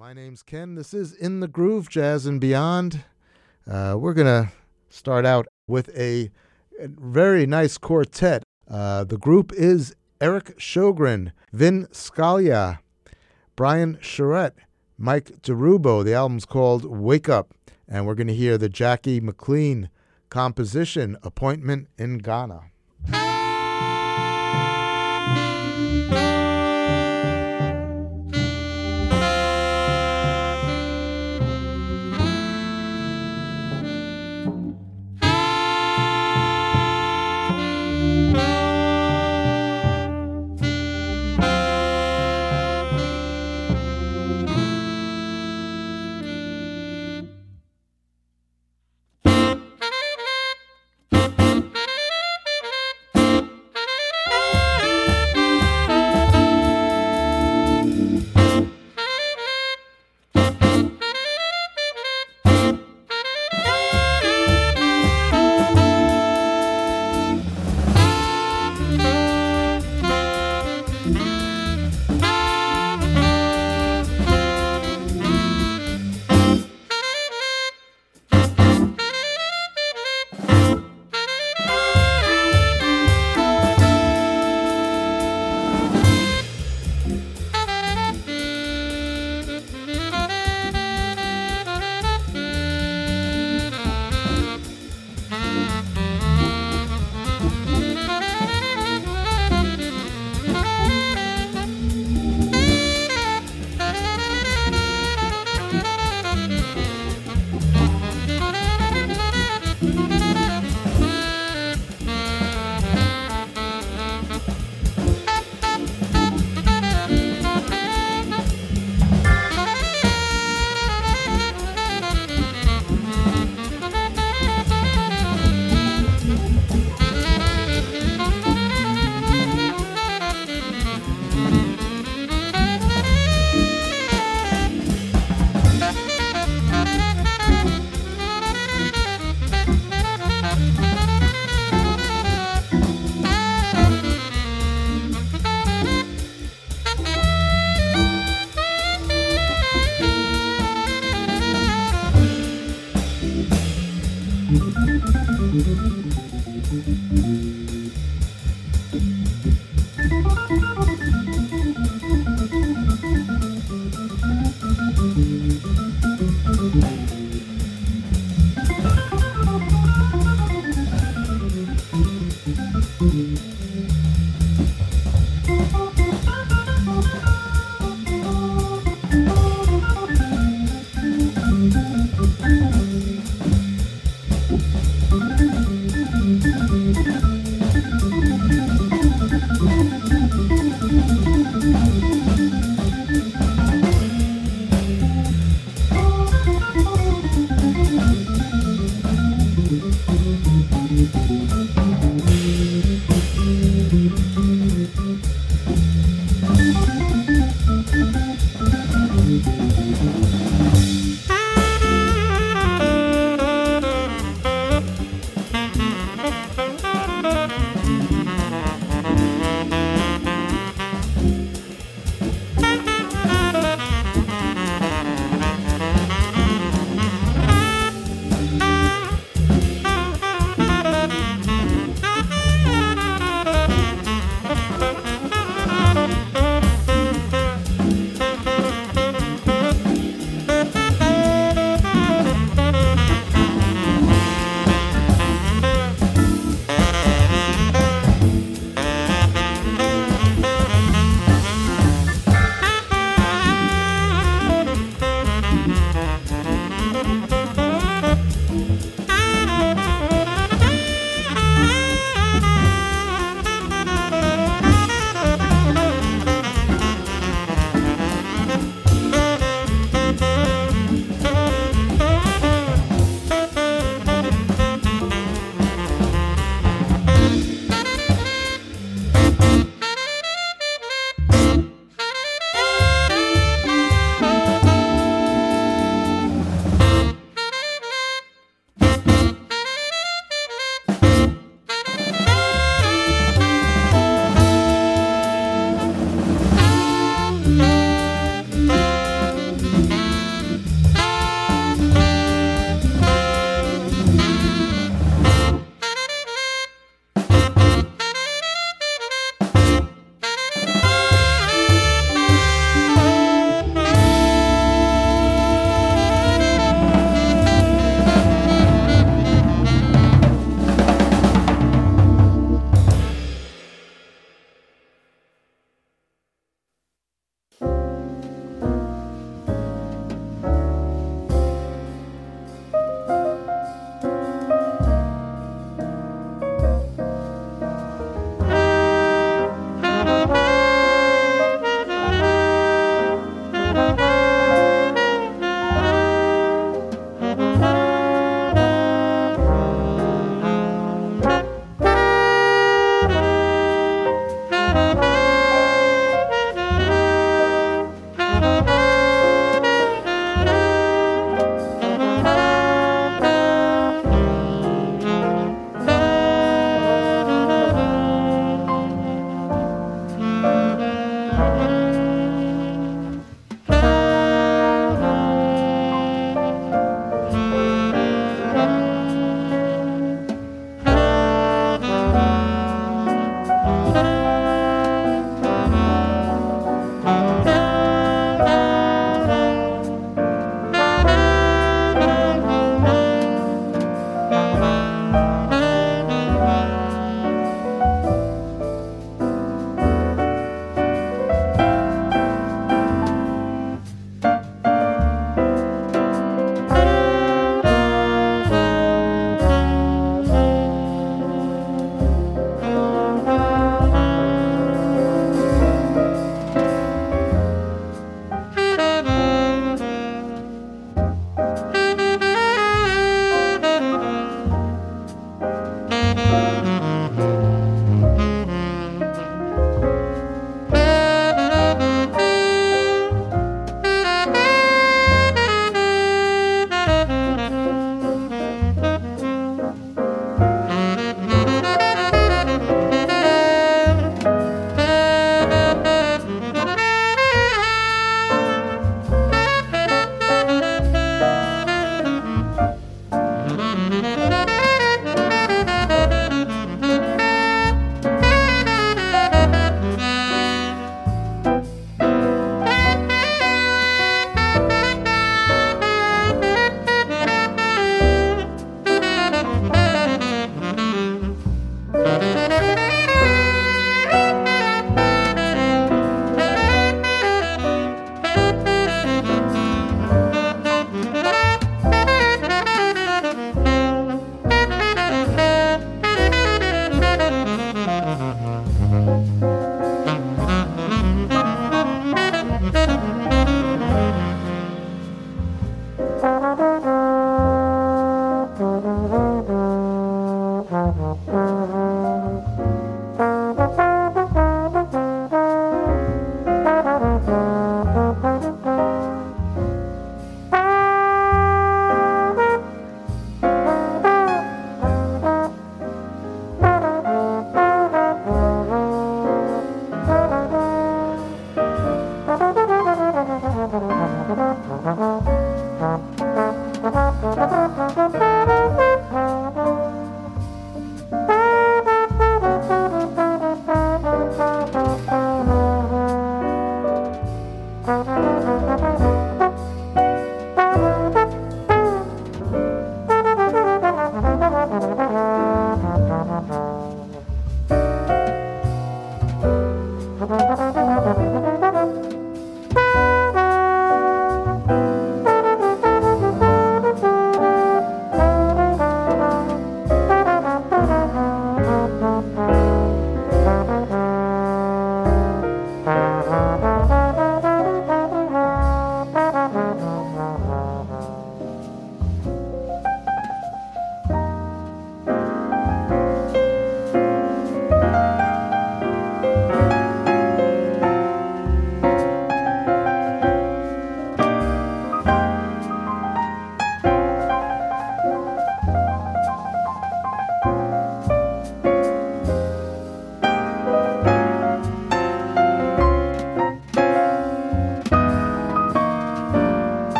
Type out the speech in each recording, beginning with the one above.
My name's Ken. This is In the Groove, Jazz and Beyond. We're going to start out with a very nice quartet. The group is Eric Sjogren, Vin Scalia, Brian Charette, Mike DeRubo. The album's called Wake Up, and we're going to hear the Jackie McLean composition, Appointment in Ghana.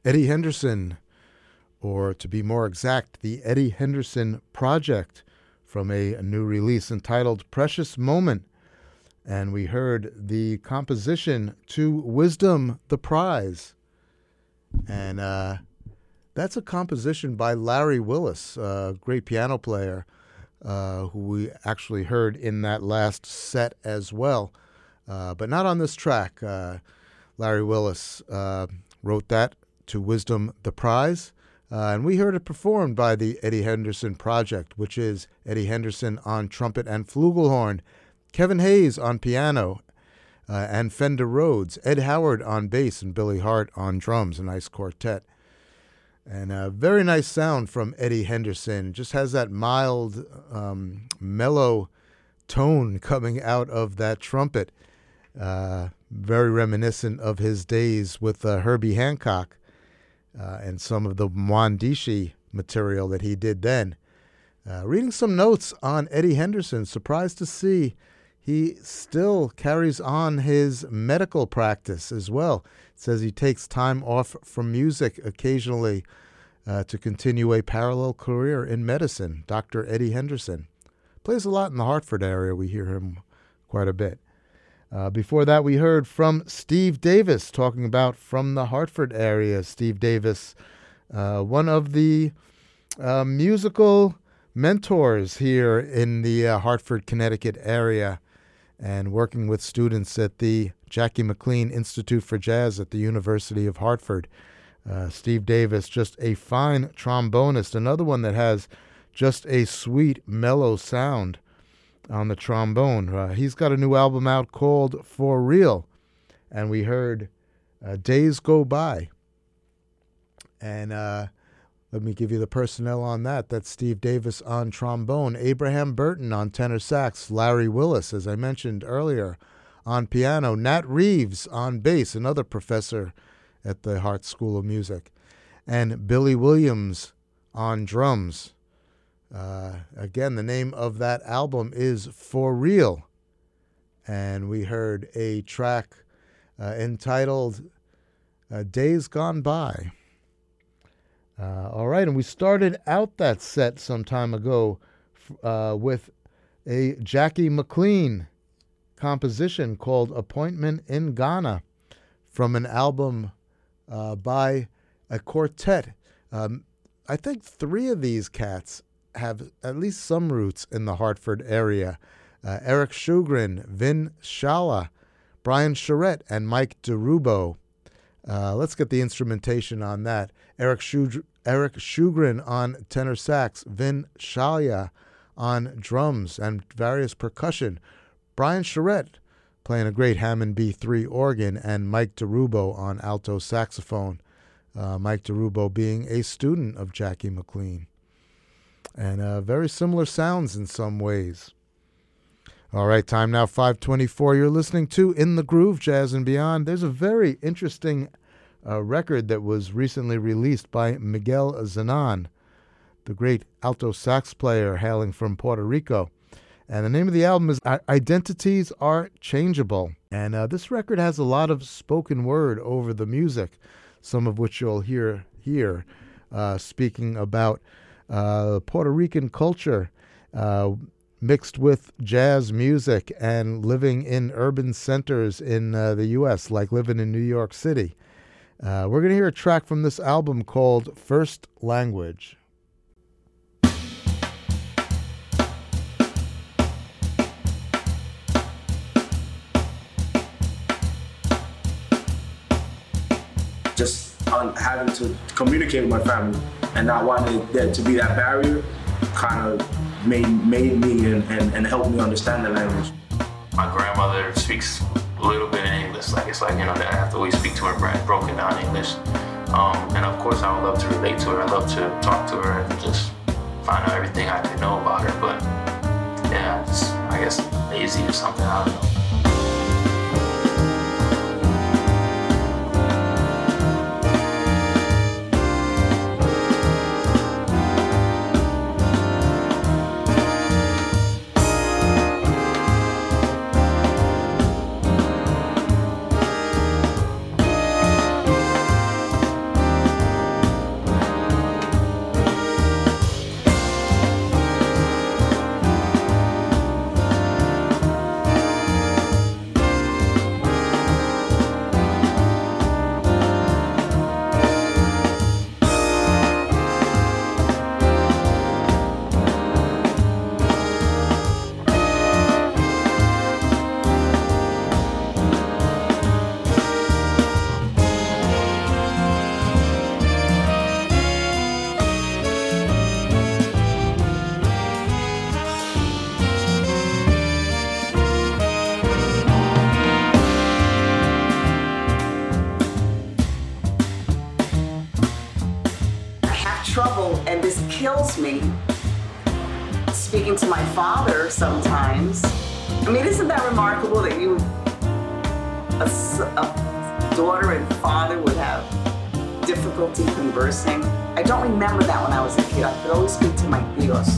Eddie Henderson, or to be more exact, the Eddie Henderson Project, from a new release entitled Precious Moment. And we heard the composition To Wisdom the Prize. And that's a composition by Larry Willis, a great piano player, who we actually heard in that last set as well. But not on this track. Larry Willis wrote that, To Wisdom the Prize. And we heard it performed by the Eddie Henderson Project, which is Eddie Henderson on trumpet and flugelhorn, Kevin Hayes on piano and Fender Rhodes, Ed Howard on bass, and Billy Hart on drums, a nice quartet. And a very nice sound from Eddie Henderson. Just has that mild, mellow tone coming out of that trumpet. Very reminiscent of his days with Herbie Hancock and some of the Mwandishi material that he did then. Reading some notes on Eddie Henderson, surprised to see he still carries on his medical practice as well. It says he takes time off from music occasionally to continue a parallel career in medicine. Dr. Eddie Henderson plays a lot in the Hartford area. We hear him quite a bit. Before that, we heard from Steve Davis talking about from the Hartford area. Steve Davis, one of the musical mentors here in the Hartford, Connecticut area, and working with students at the Jackie McLean Institute for Jazz at the University of Hartford. Steve Davis, just a fine trombonist, another one that has just a sweet, mellow sound on the trombone. He's got a new album out called For Real, and we heard Days Go By. And let me give you the personnel on that. That's Steve Davis on trombone, Abraham Burton on tenor sax, Larry Willis, as I mentioned earlier, on piano, Nat Reeves on bass, another professor at the Hart School of Music, and Billy Williams on drums. Again, the name of that album is For Real, and we heard a track entitled Days Gone By. All right, and we started out that set some time ago with a Jackie McLean composition called Appointment in Ghana from an album by a quartet. I think three of these cats have at least some roots in the Hartford area. Eric Shugren, Vin Shala, Brian Charette, and Mike DeRubo. Let's get the instrumentation on that. Eric Shugren on tenor sax, Vin Shala on drums and various percussion, Brian Charette playing a great Hammond B3 organ, and Mike DeRubo on alto saxophone. Mike DeRubo being a student of Jackie McLean. And very similar sounds in some ways. All right, time now 5:24. You're listening to In the Groove, Jazz and Beyond. There's a very interesting record that was recently released by Miguel Zenon, the great alto sax player hailing from Puerto Rico. And the name of the album is Identities Are Changeable. And this record has a lot of spoken word over the music, some of which you'll hear here, speaking about Puerto Rican culture mixed with jazz music and living in urban centers in the U.S., like living in New York City. We're going to hear a track from this album called First Language. Just on having to communicate with my family and not wanting there to be that barrier kind of made me and helped me understand the language. My grandmother speaks a little bit in English, I have to always speak to her broken down English. And of course I would love to relate to her, I'd love to talk to her and just find out everything I could know about her, but yeah, I guess lazy or something, I don't know. kills me speaking to my father sometimes. I mean, isn't that remarkable that a daughter and father would have difficulty conversing? I don't remember that when I was a kid. I could always speak to my tios.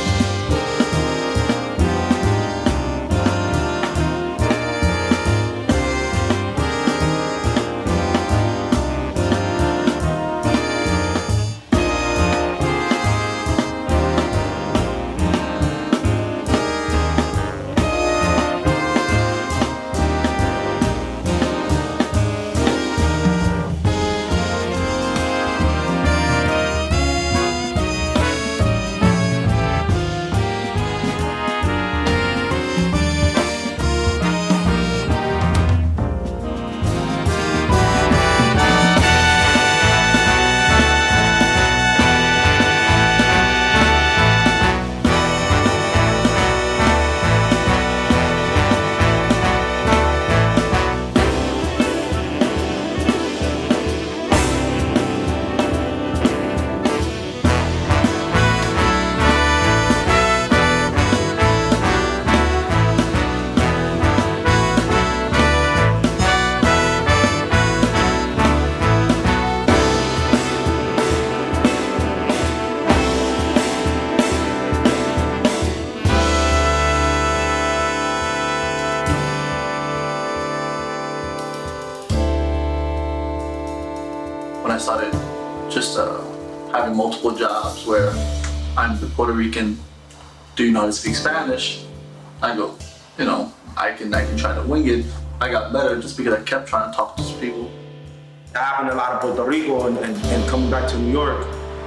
When I started just having multiple jobs where I'm the Puerto Rican, do you know how to speak Spanish? I go, I can try to wing it. I got better just because I kept trying to talk to people. That happened a lot in Puerto Rico and coming back to New York,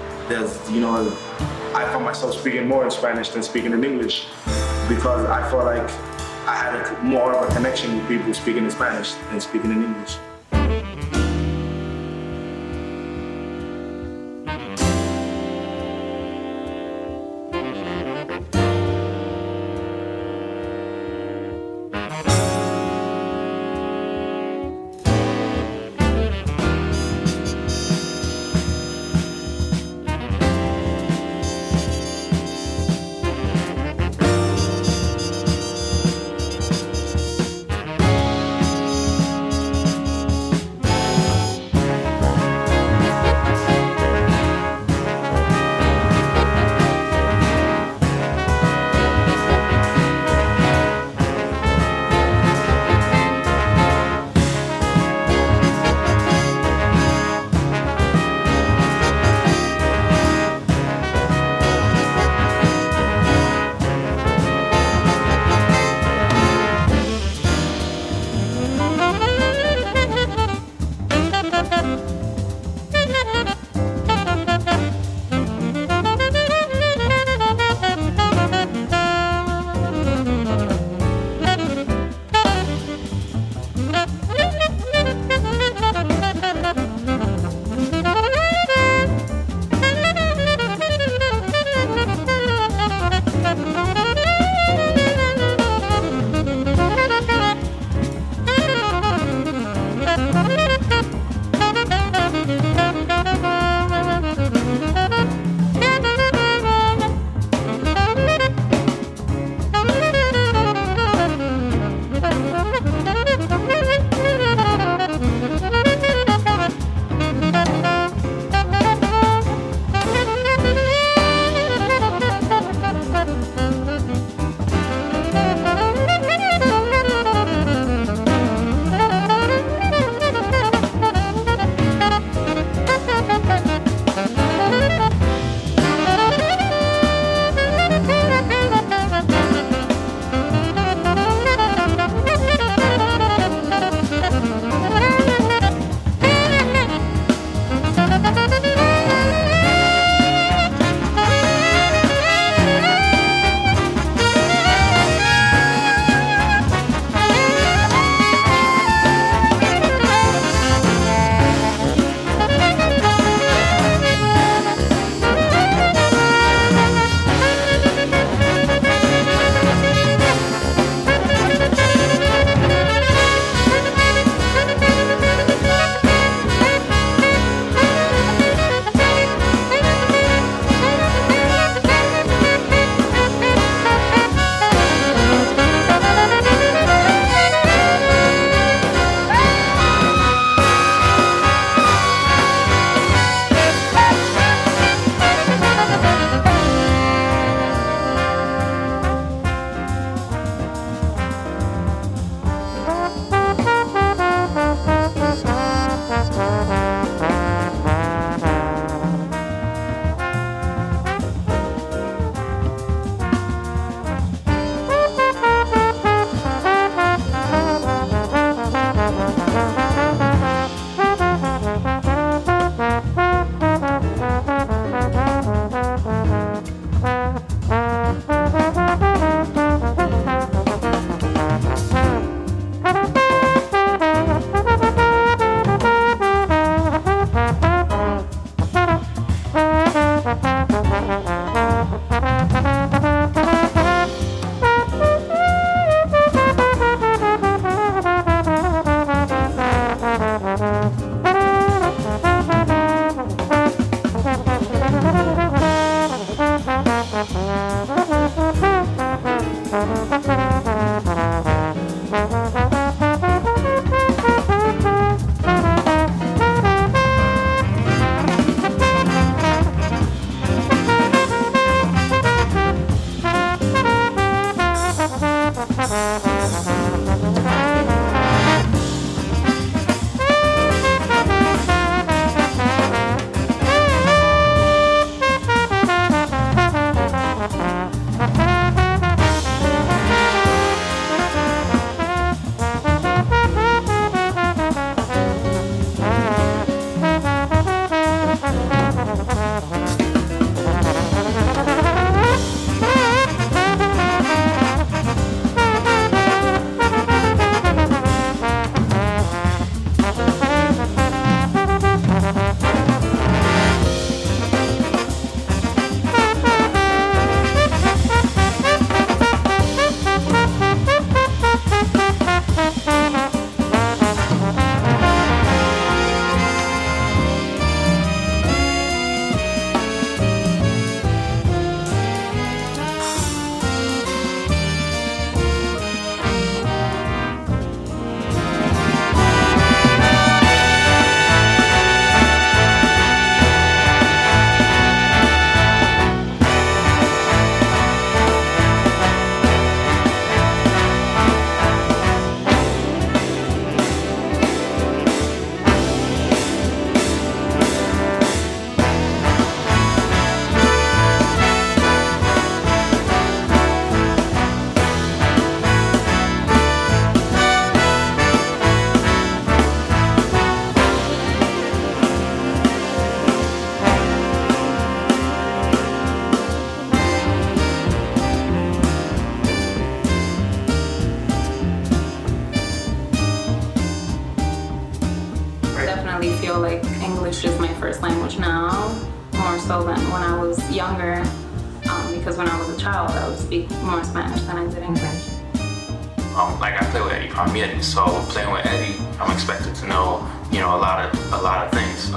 I found myself speaking more in Spanish than speaking in English because I felt like I had more of a connection with people speaking in Spanish than speaking in English. definitely feel like English is my first language now, more so than when I was younger, because when I was a child, I would speak more Spanish than I did English. Like I play with Eddie Palmieri, so playing with Eddie, I'm expected to know, a lot of things.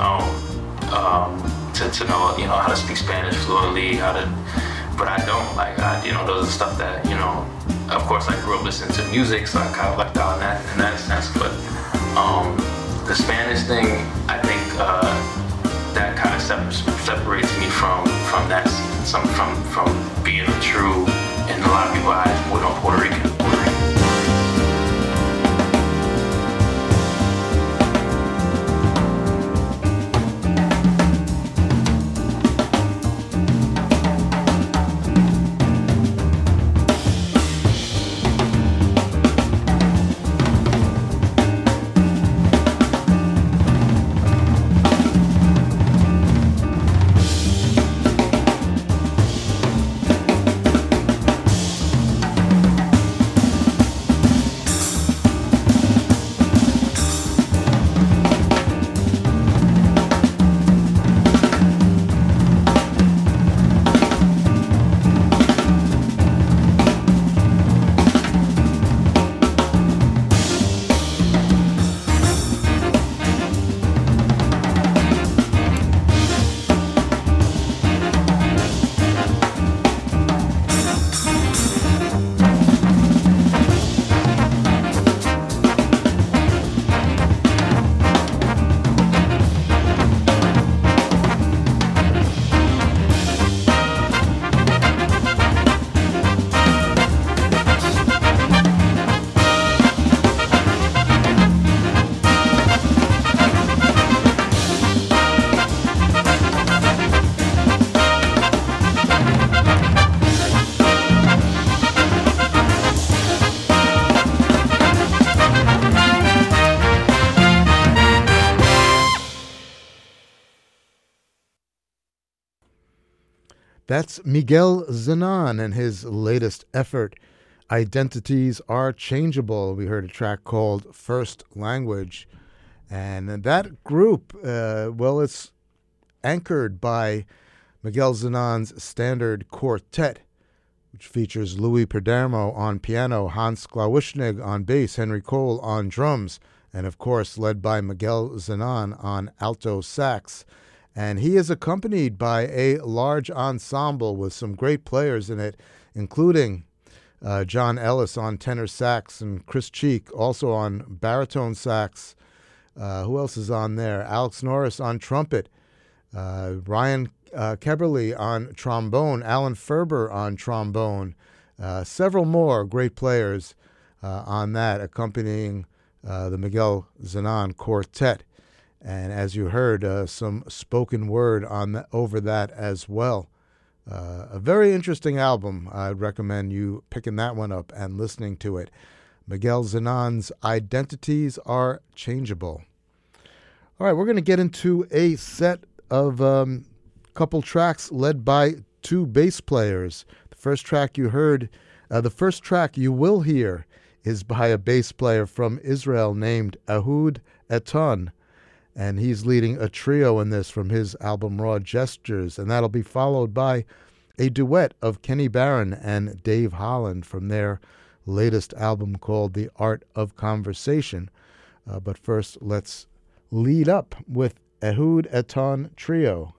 To know, how to speak Spanish fluently, but I don't, those are stuff that, of course I grew up listening to music, so I kind of lucked out in that sense, but the Spanish thing, I think that kind of separates me from that scene, from being a true, and a lot of people eyes, Puerto Rican. That's Miguel Zenon and his latest effort, Identities Are Changeable. We heard a track called First Language. And that group, it's anchored by Miguel Zenon's Standard Quartet, which features Louis Perdermo on piano, Hans Klawischnig on bass, Henry Cole on drums, and of course led by Miguel Zenon on alto sax. And he is accompanied by a large ensemble with some great players in it, including John Ellis on tenor sax and Chris Cheek also on baritone sax. Who else is on there? Alex Norris on trumpet, Ryan Keberly on trombone, Alan Ferber on trombone, several more great players on that accompanying the Miguel Zenon Quartet. And as you heard, some spoken word over that as well. A very interesting album. I'd recommend you picking that one up and listening to it. Miguel Zenon's Identities Are Changeable. All right, we're going to get into a set of couple tracks led by two bass players. The first track you will hear is by a bass player from Israel named Ehud Eton. And he's leading a trio in this from his album Raw Gestures. And that'll be followed by a duet of Kenny Barron and Dave Holland from their latest album called The Art of Conversation. But first, let's lead up with Ehud Eton Trio.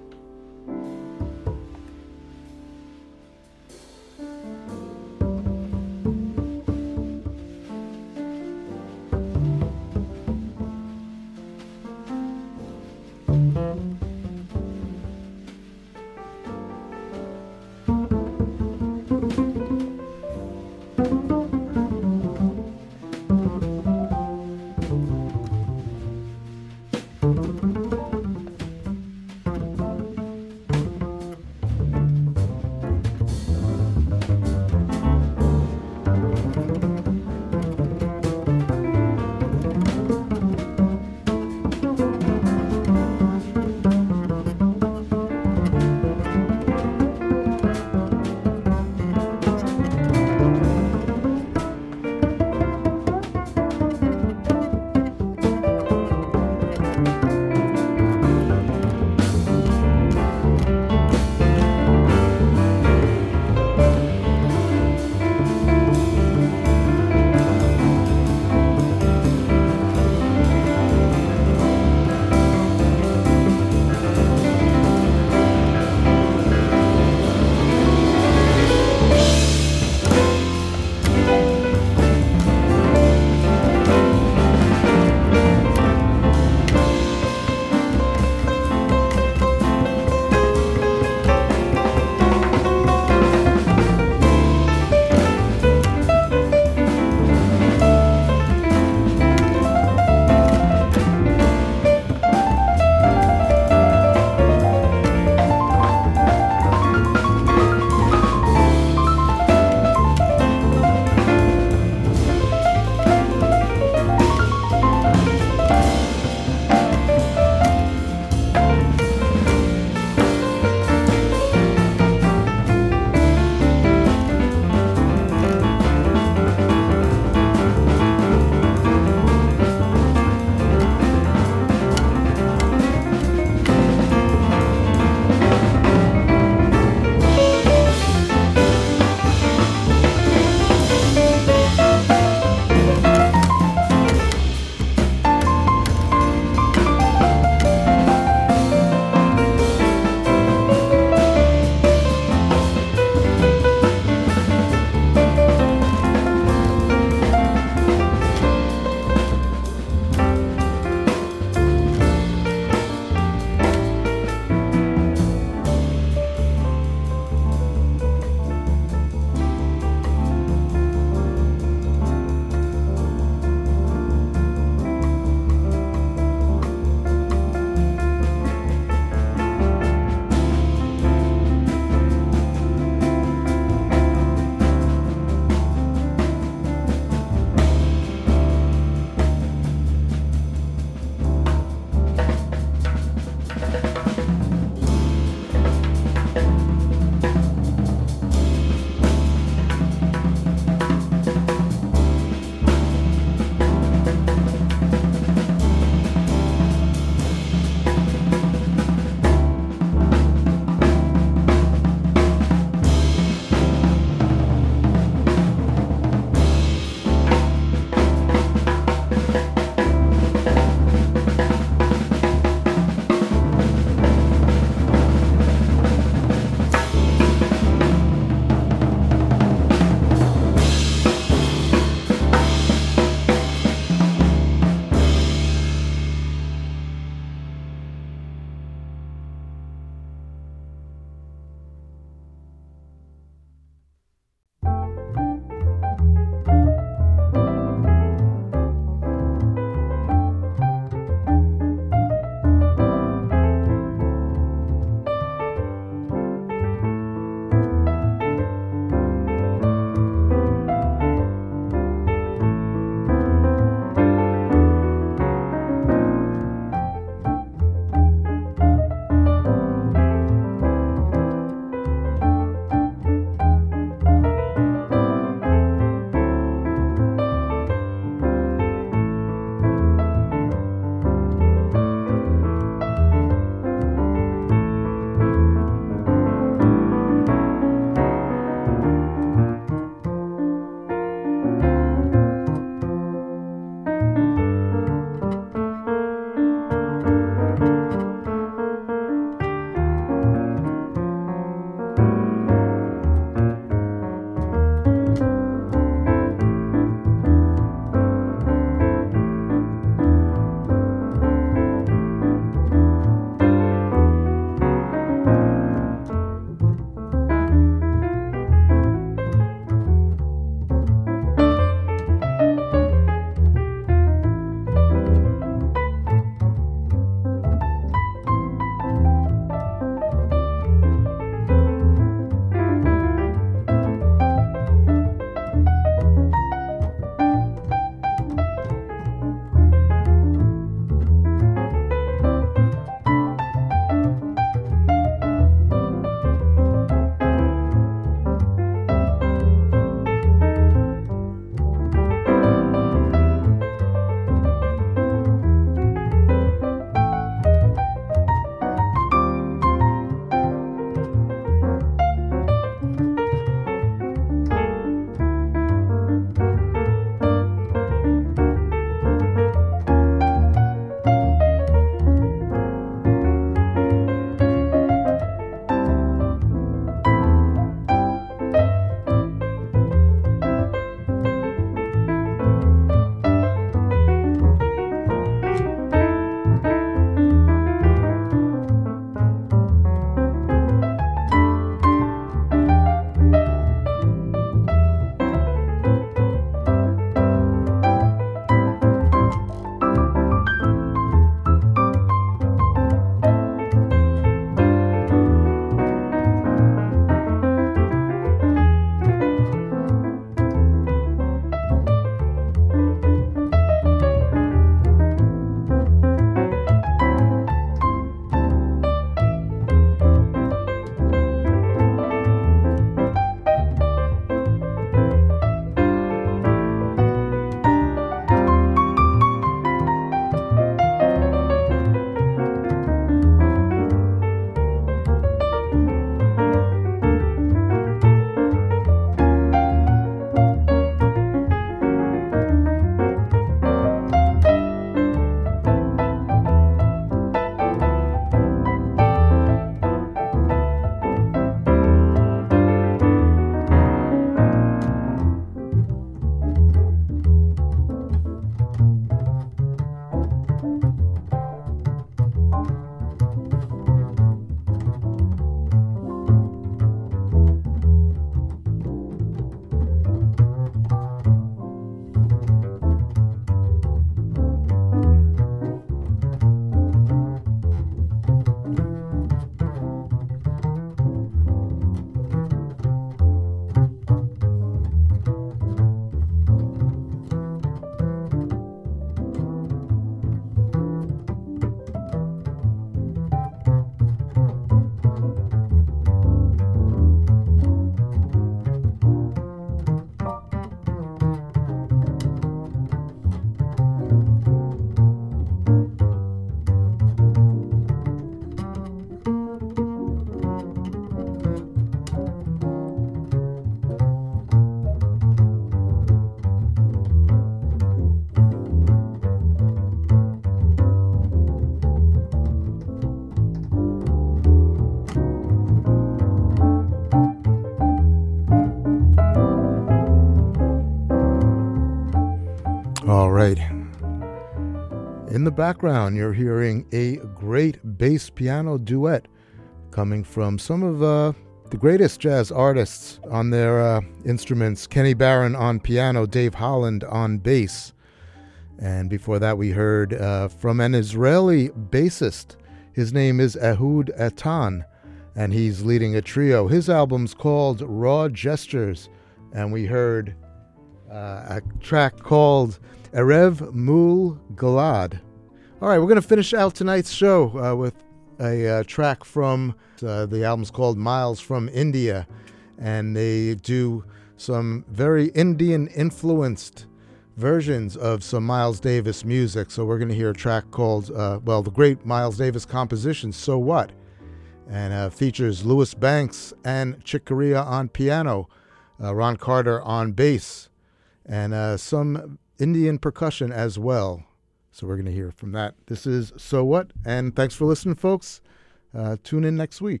right. In the background, you're hearing a great bass piano duet coming from some of the greatest jazz artists on their instruments. Kenny Barron on piano, Dave Holland on bass. And before that, we heard from an Israeli bassist. His name is Ehud Atan, and he's leading a trio. His album's called Raw Gestures, and we heard a track called Erev Mul Galad. All right, we're going to finish out tonight's show with a track from the album's called Miles from India, and they do some very Indian-influenced versions of some Miles Davis music. So we're going to hear a track called, the great Miles Davis composition, So What? And features Louis Banks and Chick Corea on piano, Ron Carter on bass, and some Indian percussion as well. So we're going to hear from that. This is So What? And thanks for listening, folks. Tune in next week.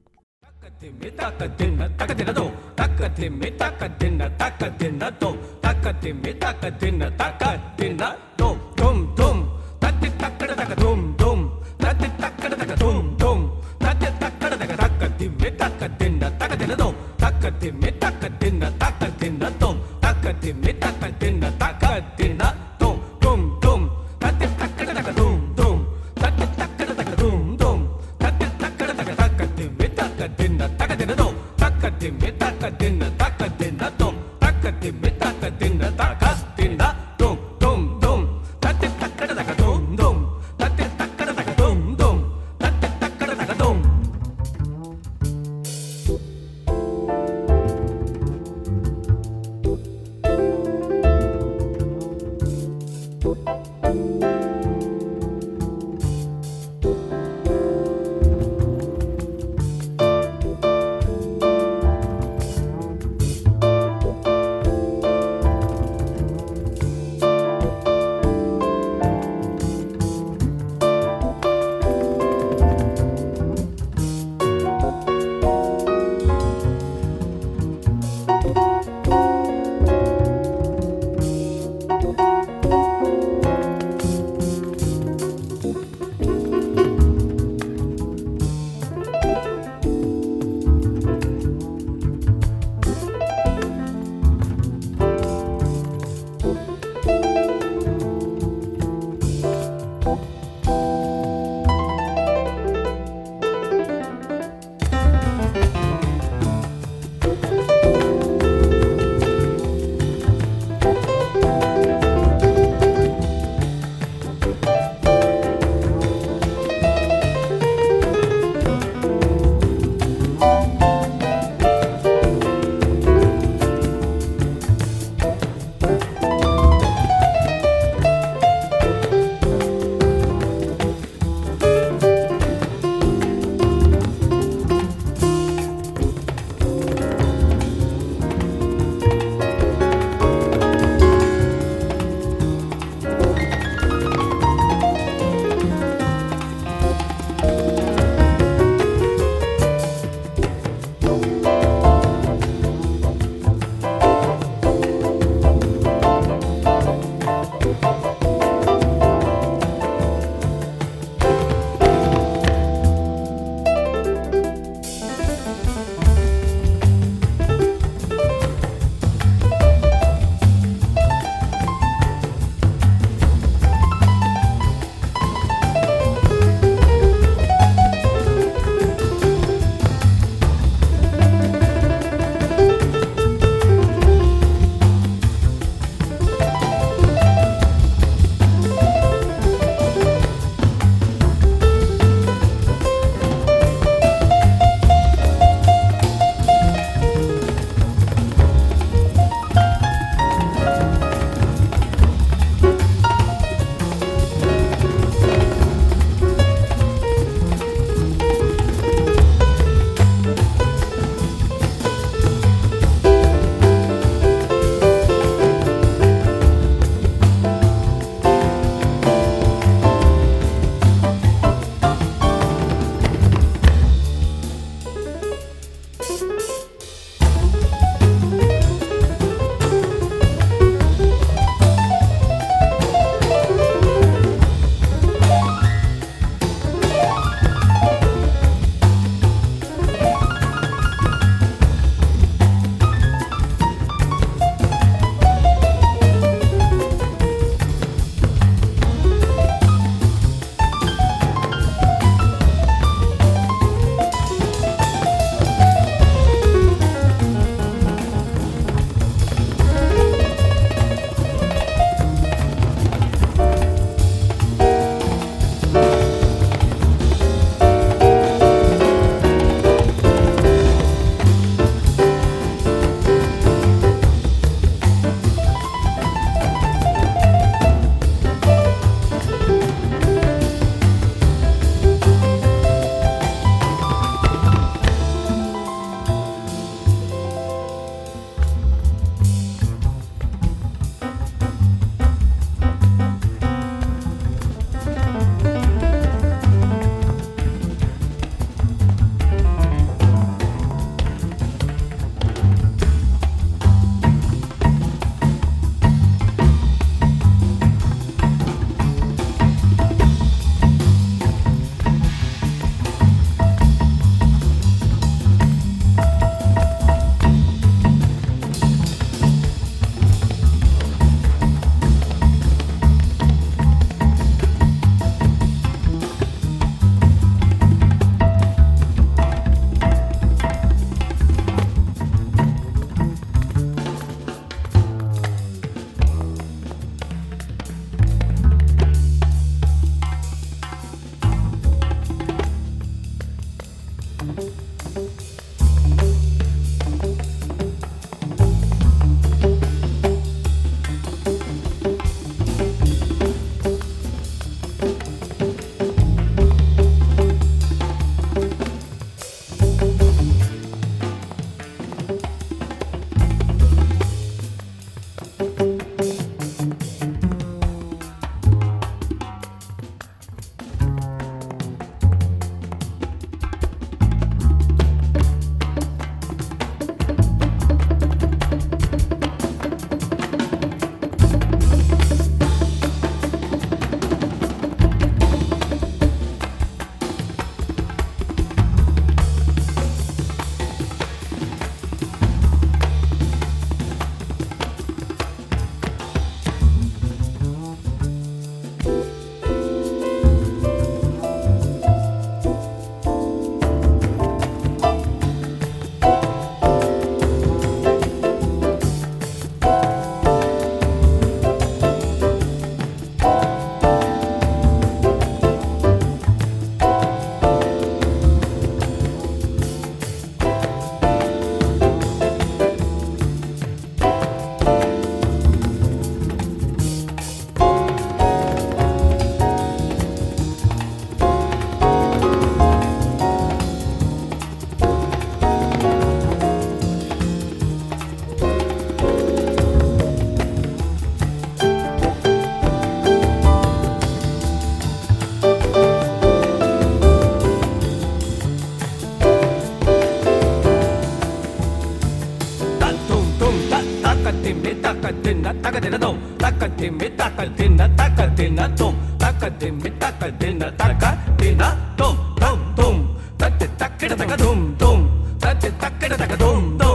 taka dimmi taka dinna taka dinna dum dum dum. Tatte takkida taka dum dum. Tatte takkida taka dum dum.